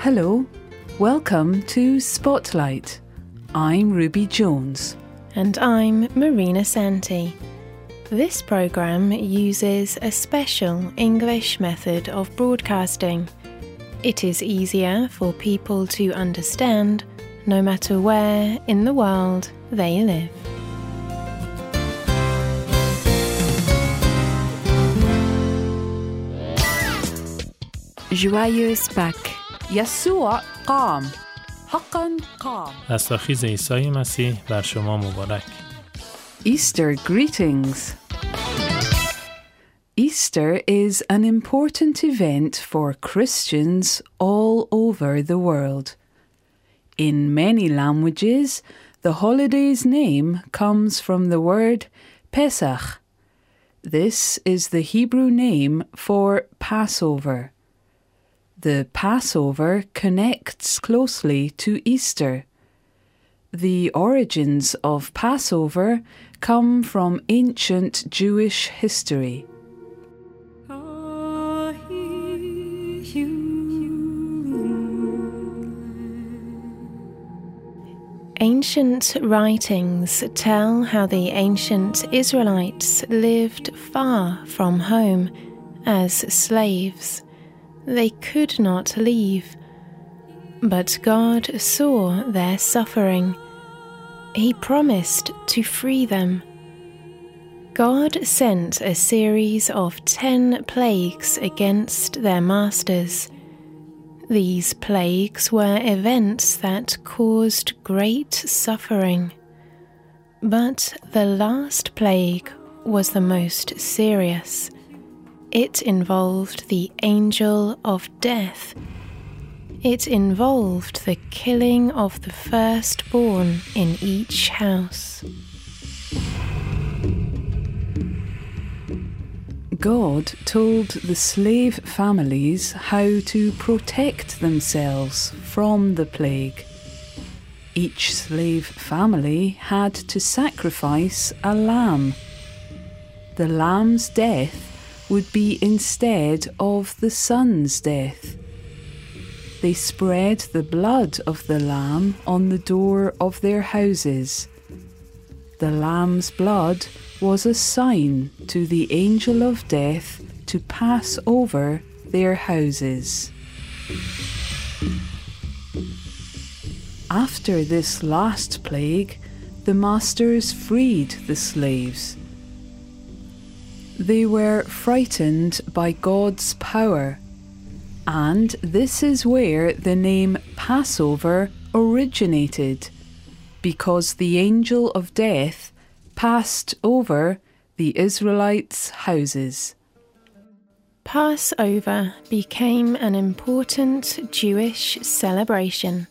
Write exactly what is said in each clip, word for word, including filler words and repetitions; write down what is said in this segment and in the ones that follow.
Hello, welcome to Spotlight. I'm Ruby Jones. And I'm Marina Santi. This programme uses a special English method of broadcasting. It is easier for people to understand no matter where in the world they live. Joyeuse Pâques. يسوع قام. حقا قام. رستاخیز عیسی مسیح بر شما مبارک. Easter greetings. Easter is an important event for Christians all over the world. In many languages, the holiday's name comes from the word Pesach. This is the Hebrew name for Passover. The Passover connects closely to Easter. The origins of Passover come from ancient Jewish history. Ancient writings tell how the ancient Israelites lived far from home as slaves. They could not leave, but God saw their suffering. He promised to free them. God sent a series of ten plagues against their masters. These plagues were events that caused great suffering. But the last plague was the most serious. It involved the angel of death. It involved the killing of the firstborn in each house. God told the slave families how to protect themselves from the plague. Each slave family had to sacrifice a lamb. The lamb's death would be instead of the son's death. They spread the blood of the lamb on the door of their houses. The lamb's blood was a sign to the angel of death to pass over their houses. After this last plague, the masters freed the slaves. They were frightened by God's power, and this is where the name Passover originated, because the angel of death passed over the Israelites' houses. Passover became an important Jewish celebration.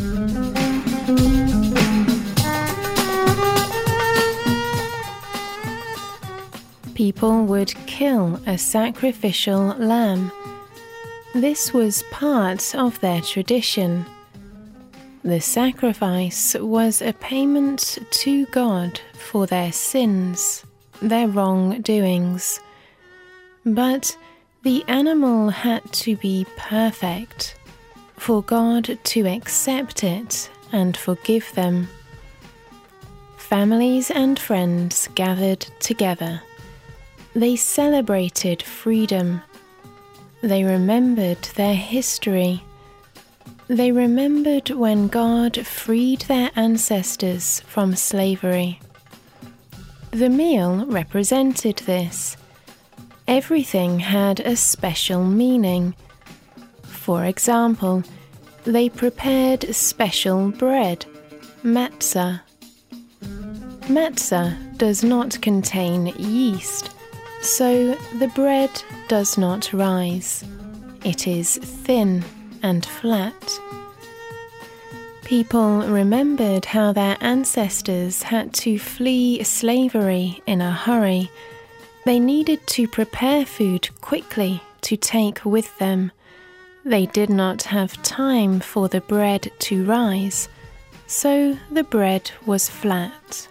People would kill a sacrificial lamb. This was part of their tradition. The sacrifice was a payment to God for their sins, their wrongdoings. But the animal had to be perfect for God to accept it and forgive them. Families and friends gathered together. They celebrated freedom. They remembered their history. They remembered when God freed their ancestors from slavery. The meal represented this. Everything had a special meaning. For example, they prepared special bread, matzah. Matzah does not contain yeast, so the bread does not rise. It is thin and flat. People remembered how their ancestors had to flee slavery in a hurry. They needed to prepare food quickly to take with them. They did not have time for the bread to rise, so the bread was flat.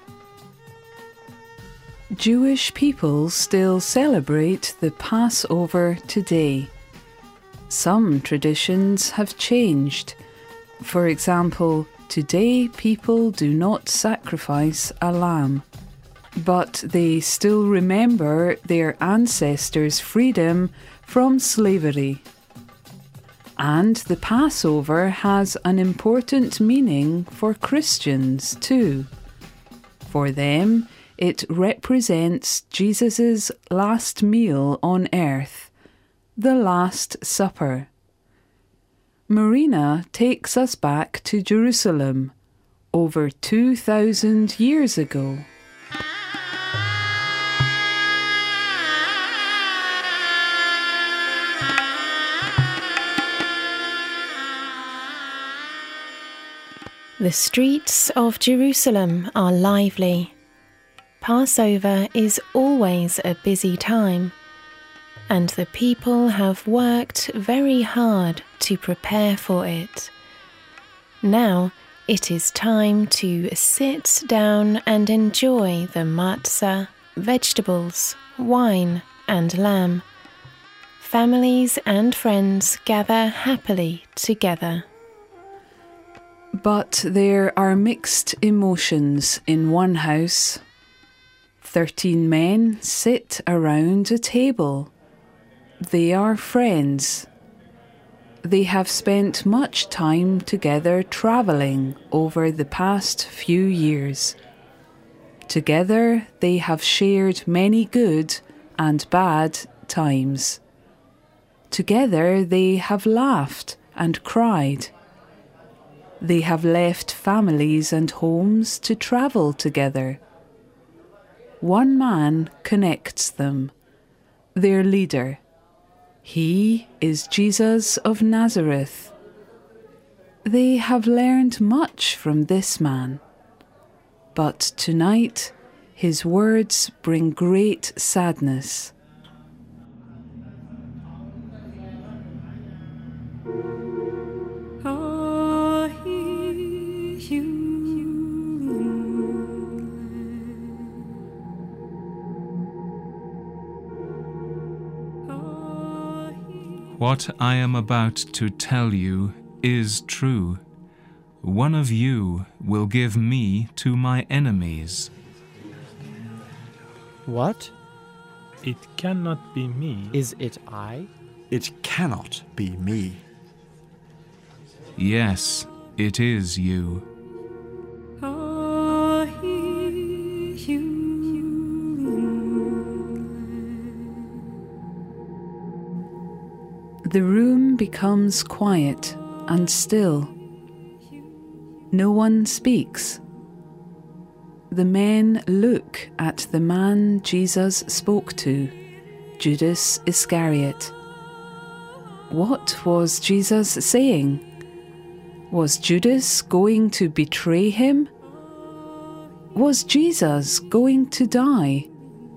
Jewish people still celebrate the Passover today. Some traditions have changed. For example, today people do not sacrifice a lamb, but they still remember their ancestors' freedom from slavery. And the Passover has an important meaning for Christians too. For them, it represents Jesus' last meal on earth, the Last Supper. Marina takes us back to Jerusalem over two thousand years ago. The streets of Jerusalem are lively. Passover is always a busy time, and the people have worked very hard to prepare for it. Now it is time to sit down and enjoy the matzah, vegetables, wine, and lamb. Families and friends gather happily together. But there are mixed emotions in one house. Thirteen men sit around a table. They are friends. They have spent much time together travelling over the past few years. Together they have shared many good and bad times. Together they have laughed and cried. They have left families and homes to travel together. One man connects them, their leader. He is Jesus of Nazareth. They have learned much from this man, but tonight his words bring great sadness. What I am about to tell you is true. One of you will give me to my enemies. What? It cannot be me. Is it I? It cannot be me. Yes, it is you. The room becomes quiet and still. No one speaks. The men look at the man Jesus spoke to, Judas Iscariot. What was Jesus saying? Was Judas going to betray him? Was Jesus going to die?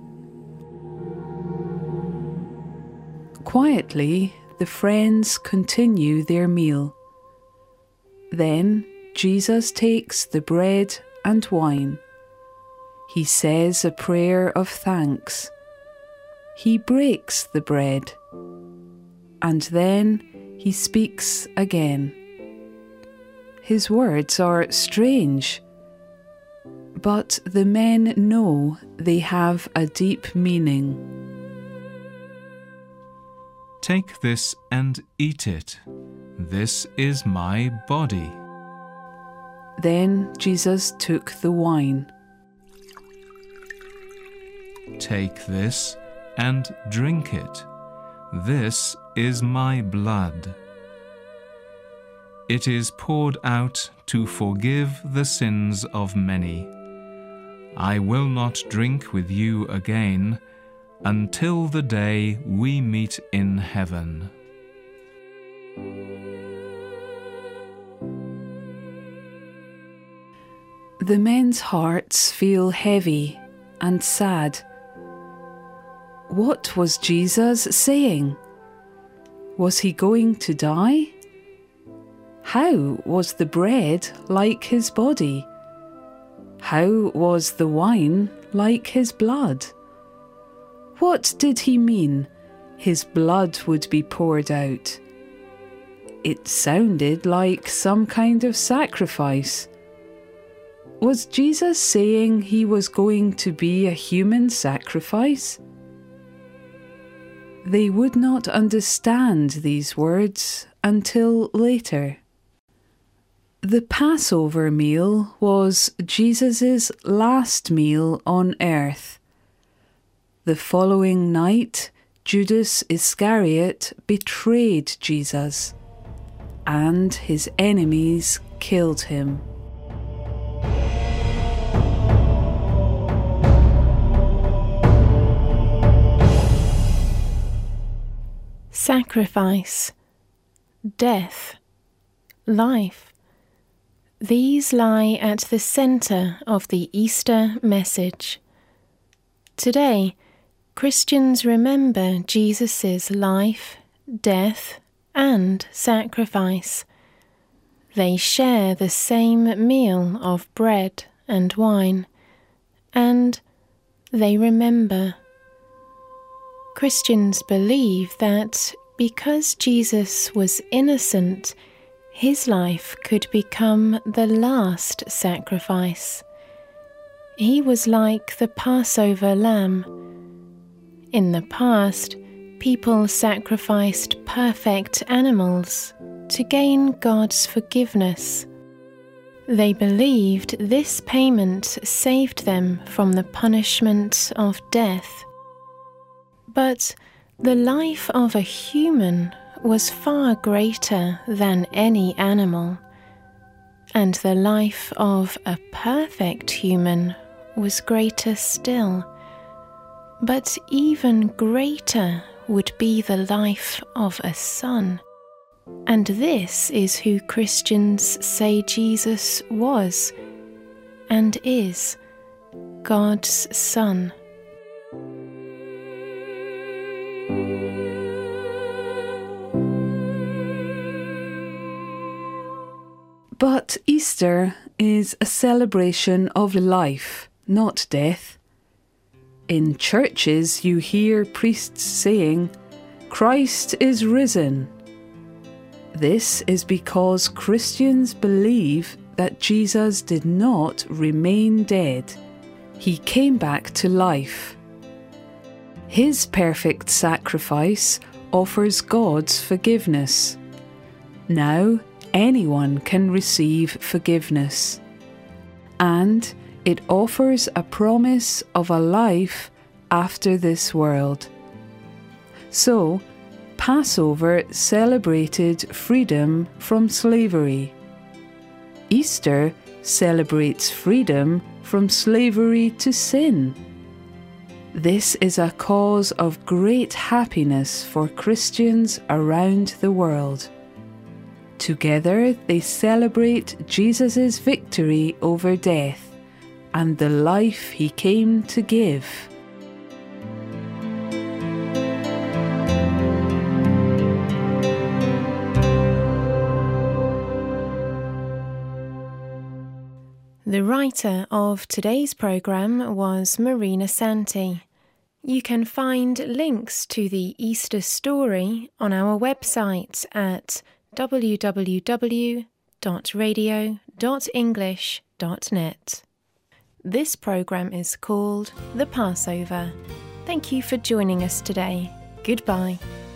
Quietly, the friends continue their meal. Then Jesus takes the bread and wine. He says a prayer of thanks. He breaks the bread. And then he speaks again. His words are strange, but the men know they have a deep meaning. Take this and eat it. This is my body. Then Jesus took the wine. Take this and drink it. This is my blood. It is poured out to forgive the sins of many. I will not drink with you again until the day we meet in heaven. The men's hearts feel heavy and sad. What was Jesus saying? Was he going to die? How was the bread like his body? How was the wine like his blood? What did he mean? His blood would be poured out. It sounded like some kind of sacrifice. Was Jesus saying he was going to be a human sacrifice? They would not understand these words until later. The Passover meal was Jesus' last meal on earth. The following night, Judas Iscariot betrayed Jesus, and his enemies killed him. Sacrifice, death, life. These lie at the centre of the Easter message. Today, Christians remember Jesus' life, death, and sacrifice. They share the same meal of bread and wine, and they remember. Christians believe that because Jesus was innocent, his life could become the last sacrifice. He was like the Passover lamb. In the past, people sacrificed perfect animals to gain God's forgiveness. They believed this payment saved them from the punishment of death. But the life of a human was far greater than any animal, and the life of a perfect human was greater still. But even greater would be the life of a son. And this is who Christians say Jesus was and is, God's Son. But Easter is a celebration of life, not death. In churches you hear priests saying, "Christ is risen." This is because Christians believe that Jesus did not remain dead. He came back to life. His perfect sacrifice offers God's forgiveness. Now, anyone can receive forgiveness, and it offers a promise of a life after this world. So, Passover celebrated freedom from slavery. Easter celebrates freedom from slavery to sin. This is a cause of great happiness for Christians around the world. Together they celebrate Jesus' victory over death and the life he came to give. The writer of today's programme was Marina Santi. You can find links to the Easter story on our website at w w w dot radio dot english dot net. This programme is called The Passover. Thank you for joining us today. Goodbye.